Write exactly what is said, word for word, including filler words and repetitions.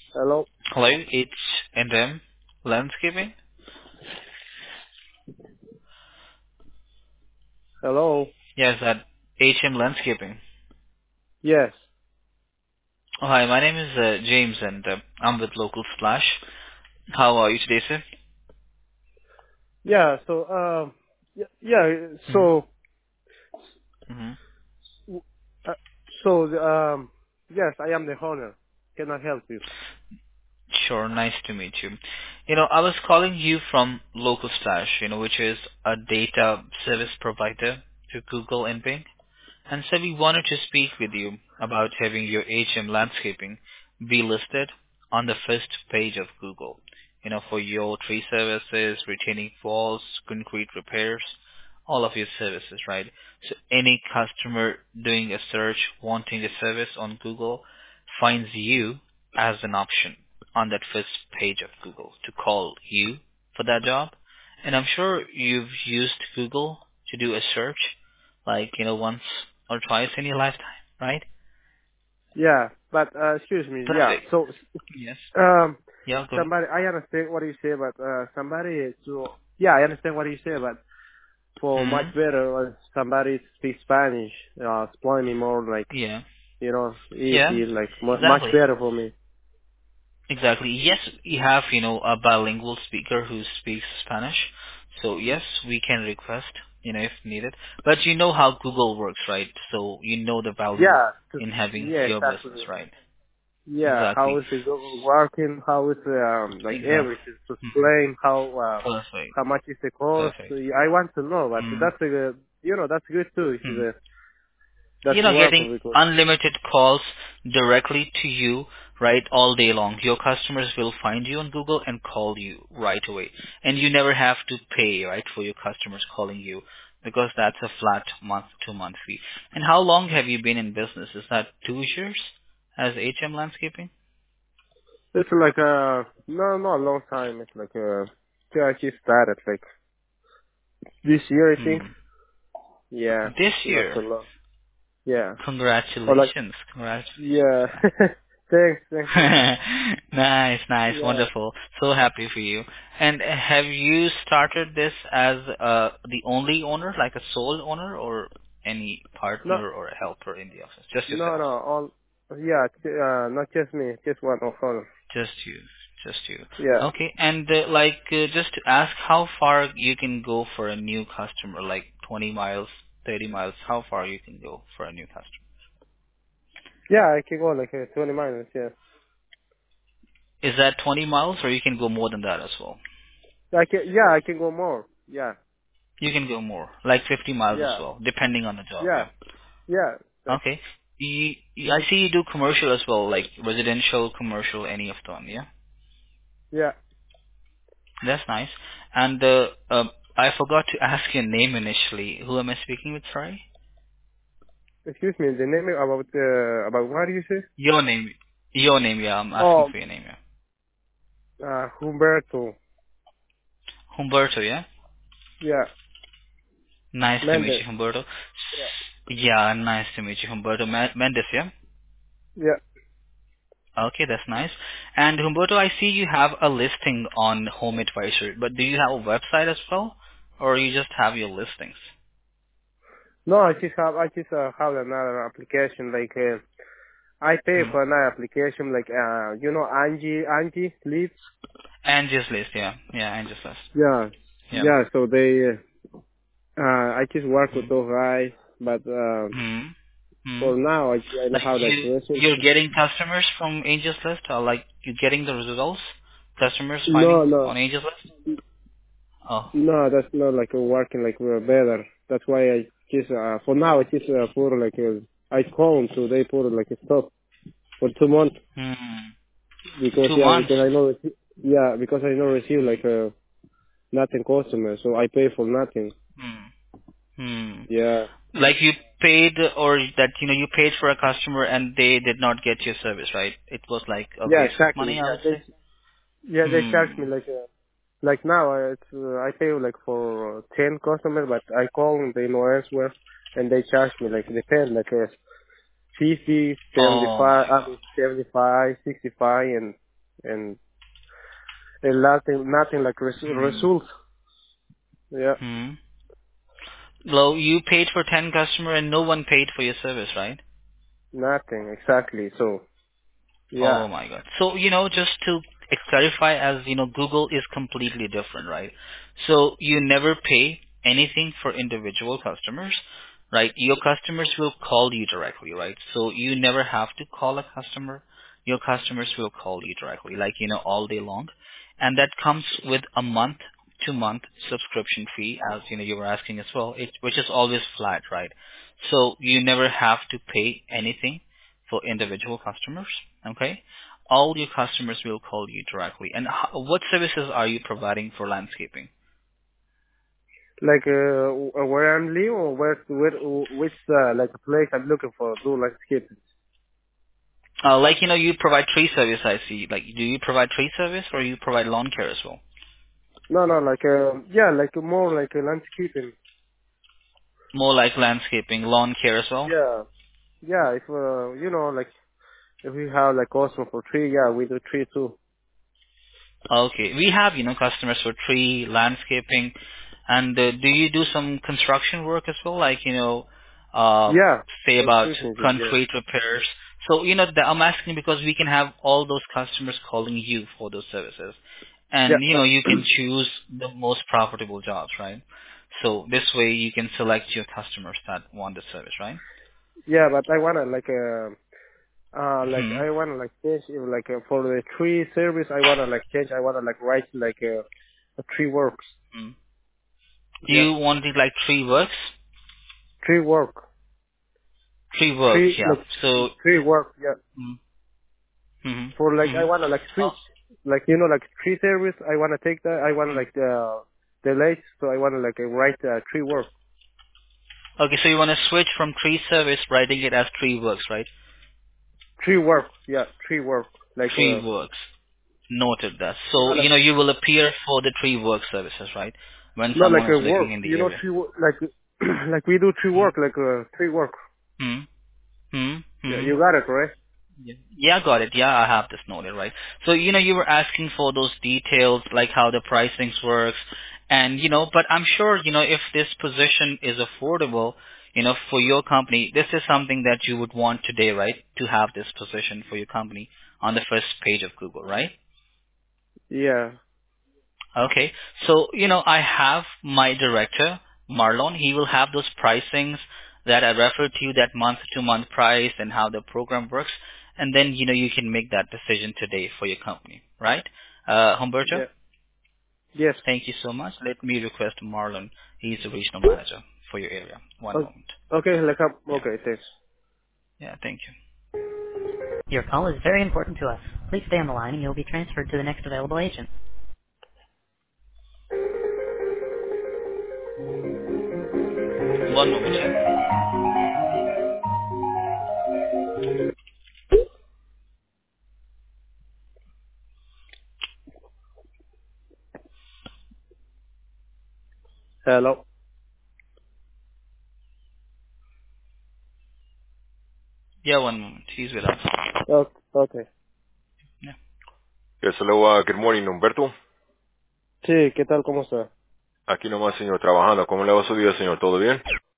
Hello? Hello, it's N M Landscaping. Hello? Yes, at H M Landscaping. Yes. Oh, hi, my name is uh, James, and uh, I'm with Local Slash. How are you today, sir? Yeah, so, um, yeah, yeah so, Mm-hmm. Mm-hmm. uh, so, um, yes, I am the owner. Can I help you? Sure, nice to meet you. You know, I was calling you from Local Slash, you know, which is a data service provider to Google and Bing. And so we wanted to speak with you about having your H M landscaping be listed on the first page of Google. You know, for your tree services, retaining walls, concrete repairs, all of your services, right? So any customer doing a search, wanting a service on Google, finds you as an option on that first page of Google to call you for that job. And I'm sure you've used Google to do a search, like, you know, once or twice in your lifetime, right? Yeah, but, uh, excuse me, yeah, Perfect. so, Yes. um, Yeah, go ahead. somebody, I understand what you say, but, uh, somebody, so, yeah, I understand what you say, but for much Hmm. better, uh, somebody speaks Spanish, uh, explain me more, like, Yeah. you know, Yeah. easy, like, mu- much Exactly. better for me. Exactly. Yes, we have, you know, a bilingual speaker who speaks Spanish. So yes, we can request, you know, if needed. But you know how Google works, right? So you know the value Yeah, to, in having yeah, your business, exactly. right? Yeah, Exactly. how is it go- working? How is um like Exactly. everything to Hmm. explain how uh, Perfect. how much is the cost? Perfect. I want to know, but Hmm. that's a good, you know that's good too. If Hmm. the, that's You know, getting working because unlimited calls directly to you, right, all day long. Your customers will find you on Google and call you right away. And you never have to pay, right, for your customers calling you because that's a flat month-to-month fee. And how long have you been in business? Is that two years as H M Landscaping? it's like a no not a long time. It's like a yeah, I just started like this year I think. Hmm. Yeah, This not so year. long. Yeah, or like Congratulations. Congratulations. yeah. thanks, thanks. Man. Nice, nice, Yeah. wonderful. So happy for you. And have you started this as uh, the only owner, like a sole owner, or any No, partner or a helper in the office? Just no, yourself. no. All yeah, t- uh, not just me, just one of them. Just you. Just you. Yeah. Okay. And uh, like, uh, just to ask, how far you can go for a new customer? Like twenty miles, thirty miles. How far you can go for a new customer? Yeah, I can go like uh, twenty minutes, yeah. Is that twenty miles, or you can go more than that as well? I can, yeah, I can go more. Yeah, You can go more, like fifty miles as yeah, well, depending on the job, yeah, yeah? yeah, that's, Okay. You, you- I see you do commercial as well, like residential, commercial, any of them, yeah? yeah. That's nice. And uh, uh, I forgot to ask your name initially. Who am I speaking with, sorry? Excuse me, the name about, uh, about what you say? Your name. Your name, yeah, I'm asking Oh, for your name, yeah. uh, Humberto. Humberto, yeah? Yeah, Nice to meet Mendes. you, Humberto. Yeah, Yeah, nice to meet you, Humberto Ma- Mendes, yeah? yeah. Okay, that's nice. And Humberto, I see you have a listing on Home Advisor, but do you have a website as well, or you just have your listings? No, I just have, I just uh, have another application, like, uh, I pay Hmm. for another application, like, uh, you know, Angie, Angie Leads? Angie's List, yeah, yeah, Angie's List, Yeah, yeah. yeah, so they, uh, I just work with Hmm. those guys, but, um, Hmm. Hmm. for now, I, I don't Like have that you, question. you're getting customers from Angie's List, or like you getting the results, customers No, finding no. on Angie's List? Oh. No, that's not like a working like we're better. That's why I just uh, for now I just uh, put like a, I call them so they put like a stop for two months Hmm. because Two yeah months. because I know rece- yeah because I know receive like a nothing customer so I pay for nothing. Hmm. Hmm. Yeah, Like you paid, or that, you know, you paid for a customer and they did not get your service, right? It was like a yeah, waste of exactly. money, I Yeah, would say. they yeah they charge Hmm. me like uh, like now uh, it's uh, I pay like for uh, ten customers but I call them they no answer and they charge me like depend like uh, fifty, Oh my seventy-five, I god. mean seventy-five, sixty-five, and and and nothing nothing like res- Hmm. results. Yeah, Hmm. Well, you paid for ten customer and no one paid for your service, right? nothing exactly. So yeah, Oh my God. So, you know, just to clarify, as you know, Google is completely different, right? So you never pay anything for individual customers, right? Your customers will call you directly, right? So you never have to call a customer. Your customers will call you directly, like, you know, all day long. And that comes with a month to month subscription fee, as you know, you were asking as well, it, which is always flat, right? So you never have to pay anything for individual customers. Okay? All your customers will call you directly. And h- what services are you providing for landscaping? like uh, where I'm living or where where which uh, like place I'm looking for do landscape. Uh, like, you know, you provide tree service, I see. Like, do you provide tree service or you provide lawn care as well? No, no, like uh, yeah, like more like a landscaping. More like landscaping, lawn care as well? Yeah, yeah. If uh, you know, like if we have like also for tree, yeah, we do tree too. Okay. We have, you know, customers for tree, landscaping, and uh, do you do some construction work as well? Like, you know, uh, Yeah, say about construction job. Yeah, concrete repairs. So, you know, the, I'm asking because we can have all those customers calling you for those services. And, yeah, you know, you but can choose the most profitable jobs, right? So this way you can select your customers that want the service, right? yeah, but I wanna like uh, uh, like Hmm. I wanna like change uh, like uh, for the tree service. I wanna like change. I wanna like write like uh, a tree works. Hmm. Yeah, You want it like tree works? tree work. Tree works, Tree yeah. like So, tree work. Yeah. mm-hmm. For like I wanna like Mm-hmm. switch, like you know like tree service. I wanna take that. I wanna Mm. like the the late, so I wanna like uh, write uh, tree work. Okay, so you want to switch from tree service, writing it as tree works, right? Tree work, yeah, tree work. Like uh, Tree works. Noted that. yeah, So, you like know, you will appear for the tree work services, right? When not like someone is a looking work. in the You know area. tree work like like we do tree Hmm? work like uh, tree work. Hmm? Hmm? Yeah, Hmm? you got it, right? Yeah, Yeah, got it. Yeah, I have this noted, right? So, you know, you were asking for those details, like how the pricing works, and, you know, but I'm sure, you know, if this position is affordable, you know, for your company, this is something that you would want today, right? To have this position for your company on the first page of Google, right? Yeah, Okay. So, you know, I have my director, Marlon. He will have those pricings that I referred to you, that month-to-month price and how the program works. And then, you know, you can make that decision today for your company, right? Uh, Humberto, yeah, yes. thank you so much. Let me request Marlon. He's the regional manager for your area. One O- moment. Okay, like uh, Yeah. okay, thanks. Yeah, thank you. Your call is very important to us. Please stay on the line and you'll be transferred to the next available agent. One moment, yeah? Hello. Yeah, one moment. He's with us. Okay, okay. Yeah. Yes, hello, uh, good morning, Humberto. Sí, ¿qué tal? ¿Cómo está? Aquí nomás, señor, trabajando. ¿Cómo le va su día, señor? ¿Todo bien?